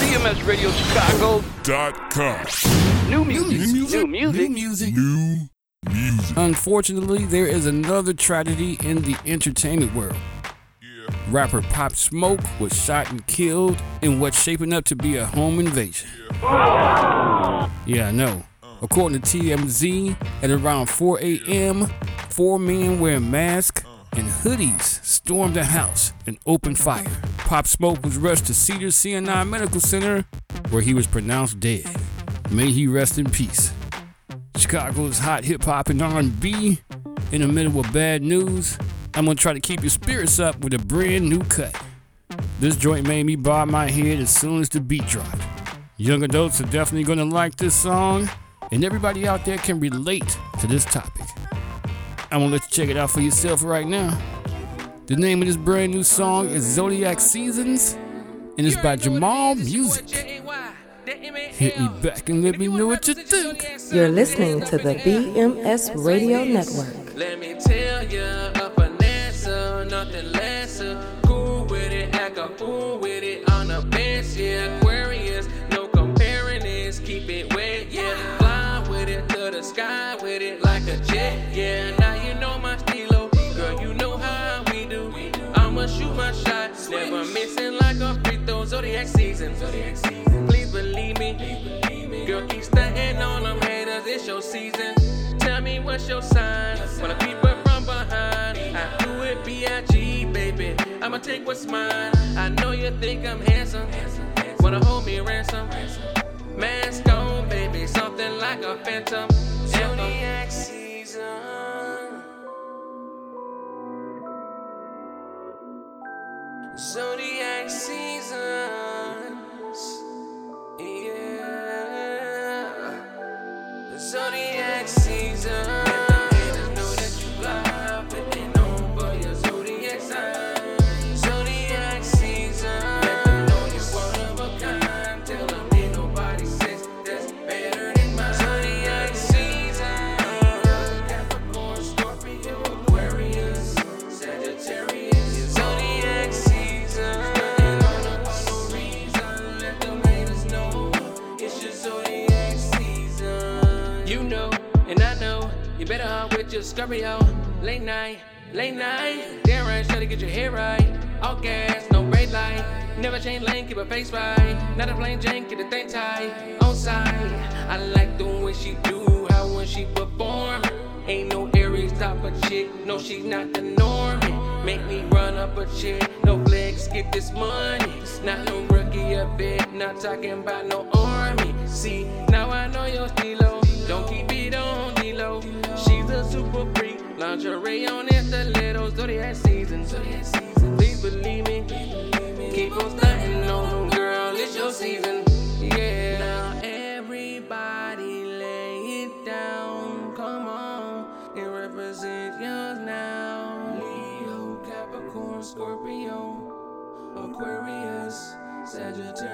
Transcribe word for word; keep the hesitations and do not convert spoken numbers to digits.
M S Radio Chicago dot com. New music. New music. New music. New music. New music. Unfortunately, there is another tragedy in the entertainment world. Yeah. Rapper Pop Smoke was shot and killed in what's shaping up to be a home invasion. Yeah, yeah I know. According to T M Z, at around four a.m., four men wearing masks and hoodies stormed the house and opened fire. Pop Smoke was rushed to Cedar C N I Medical Center, where he was pronounced dead. May he rest in peace. Chicago's hot hip-hop and R and B. In the middle of bad news, I'm gonna try to keep your spirits up with a brand new cut. This joint made me bob my head as soon as the beat dropped. Young adults are definitely gonna like this song, and everybody out there can relate to this topic. I'm gonna let you check it out for yourself right now. The name of this brand new song is Zodiac Seasons, and it's by Jamal Music. Hit me back and let me know what you think. You're listening to the B M S Radio Network. Let me tell you, up an answer, nothing lesser. Cool with it, act a fool with it on the bench, yeah. Aquarius, no comparing this, keep it wet, yeah. Fly with it to the sky with it like a jet, yeah. Now you know my stilo, girl, you know how we do. I'ma shoot my shot, never missing like a free throw. Zodiac season, please believe me. Girl, keep stunting on them haters, it's your season. Tell me what's your sign, wanna keep her from behind. I do it B I G, baby, I'ma take what's mine. I know you think I'm handsome, wanna hold me ransom. Mask on, baby, something like a phantom. Zodiac season. Zodiac seasons, yeah. Zodiac season. Haters know that you lie, but they know for your zodiac sign. Zodiac season. Let them know you're one of a kind. Tell them ain't nobody says that's better than mine. Zodiac season. Capricorn, Scorpio, Aquarius, Sagittarius. Zodiac season. You better hunt with your Scorpio. Late night, late night. Damn right, try to get your hair right. All gas, no red light. Never change lane, keep her face right. Not a plain Jane, get the thing tight. On side, I like the way she do, how when she perform. Ain't no Aries type of chick, no she's not the norm. Make me run up a chick, no flex, get this money. Not no rookie a bit, not talking about no army. See, now I know your stilo, don't keep it on D-Lo. She's a super freak, lingerie on it, the little Zodiac season. Please believe me, keep on stunting on them, girl, it's your season. Yeah, now everybody lay it down, come on, it represents yours now. Leo, Capricorn, Scorpio, Aquarius, Sagittarius.